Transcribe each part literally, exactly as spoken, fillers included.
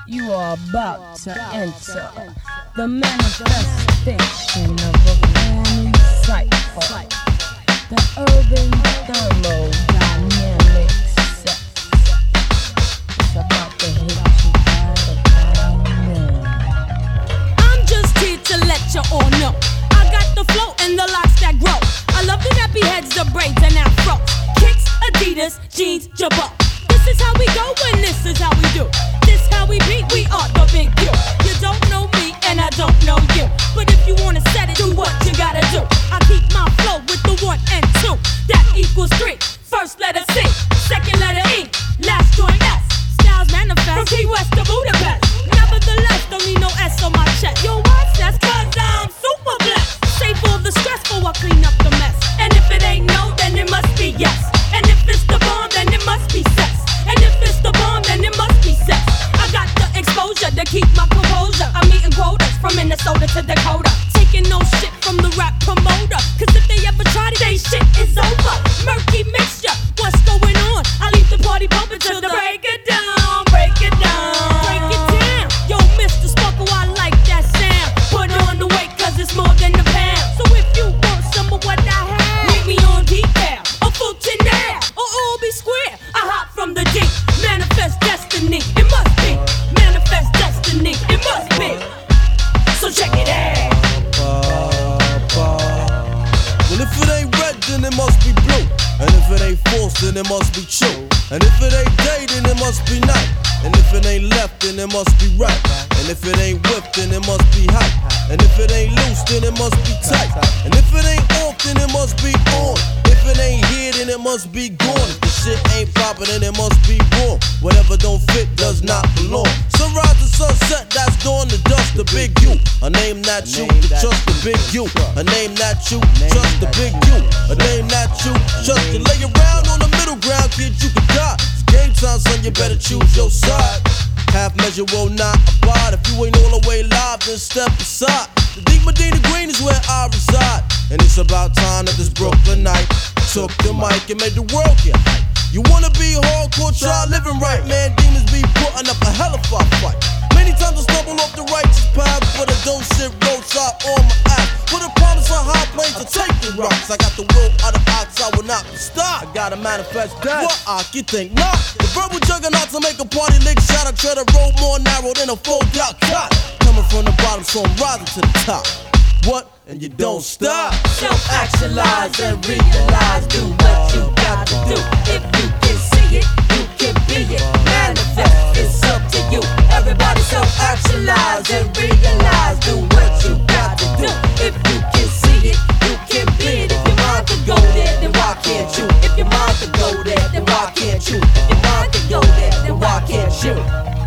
You are about to enter the manifestation of a family cycle, the urban thermodynamic set. It's about to hit you by the time. I'm just here to let you all know I got the flow and the locks that grow. I love the nappy heads, the braids and afro. Kicks, Adidas, jeans, Jabot. This is how we go and this is how we do. This how we be, we are the big you. You don't know me and I don't know you, but if you wanna set it, do what you gotta do. I keep my flow with the one and two. That equals three. First letter C, second letter E, last joint S. Styles manifest from Key West to Budapest. Nevertheless, don't need no S on my check. Yo, what's that? Cause I'm super blessed. Save all the stress before I clean up the mess. And if it ain't no, then it must be yes. And if it's the bomb, then it must be sex. And if it's the bomb, then it must be sex. I got the exposure to keep my composure. I'm eating quotas from Minnesota to Dakota. Taking no shit from the rap promoter. Cause if they ever try to, they shit is over. Murky mixture, what's going on? I leave the party bumping till the break it down, break it down, break it down. Yo, Mister Sparkle, I like that sound. Put on the weight cause it's more than a pound. So if you want some of what I have, meet me on decal, a Fulton now, or all be square. I hop from the deep, manifest destiny. It must be, manifest destiny. It must be. So check it out. Well, if it ain't red, then it must be blue. And if it ain't false, then it must be true. And if it ain't day, then it must be night. And if it ain't left, then it must be right. And if it ain't whipped, then it must be hype. And if it ain't loose, then it must be tight. And if it ain't off, then it must be on. If it ain't here, then it must be gone. If the shit ain't proper, then it must be wrong. Whatever don't fit does not belong. Sunrise to sunset, that's dawn to dusk. The big you, a name not you, trust the big you. A name not you, trust the big you. A name not you, trust to lay around on the middle ground, kid, you can die. It's game time, son, you better choose your side. Half measure will not abide. If you ain't all the way live, then step aside. The deep Medina Green is where I reside. And it's about time that this Brooklynite took the mic and made the world get hype. You wanna be hardcore, try living right, man. Demons be putting up a hell of a fight. Many times I stumble off the righteous path, but I don't shit roadside on my ass. Put a promise on high planes to take the rocks. I got the will out of ox, I will not be stopped. I gotta manifest that. What ox, you think not? The verbal juggernaut to make a party lick shot. I try to roll more narrow than a fold out cot. Coming from the bottom, so I'm rising to the top. What? And you don't stop. Self-actualize and realize. Do what you got to do. If you can see it, you can be it. Manifest, it's up to you. Everybody self-actualize and realize. Do what you got to do. If you can see it, you can be it. If your mind can go there, then why can't you? If your mind can go there, then why can't you? If your mind can go there, then why can't you?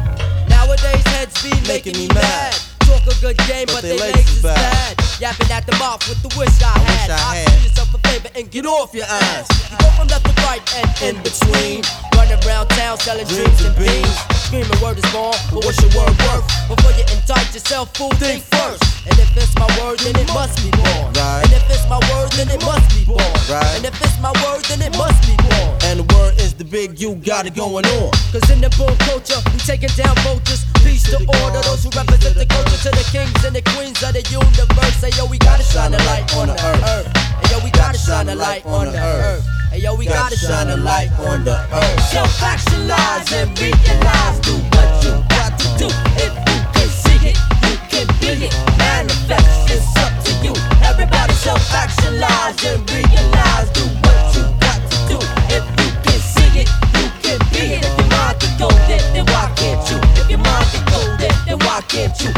Nowadays heads be making me mad. Talk a good game, but, but they legs is bad. Yapping at the mouth with the wish I had. I do yourself a favor and get off your ass. You go from left to right and in between. Running around town selling dreams and beans. Screaming word is born, but what's your word worth? Before you indict yourself, fool, think first. And if it's my word, then it must be born. Right. And if it's my word, then it must be born. Right. And if it's my word, then it must be born. And the word is the big you got it going on. Cause in the boom culture, we taking down vultures. Peace to order, those who represent the culture. To the kings and the queens of the universe. Say yo, we gotta shine a light on the earth. Hey yo, we gotta shine a light on the earth. Hey yo, we gotta shine a light on the earth. Self-actualize and realize. Do what you got to do. If you can see it, you can be it. Manifest, it's up to you. Everybody self-actualize and realize. Do what you got to do. If you can see it, you can be it. If your mind can go there, then why can't you? If your mind can go there, then why can't you?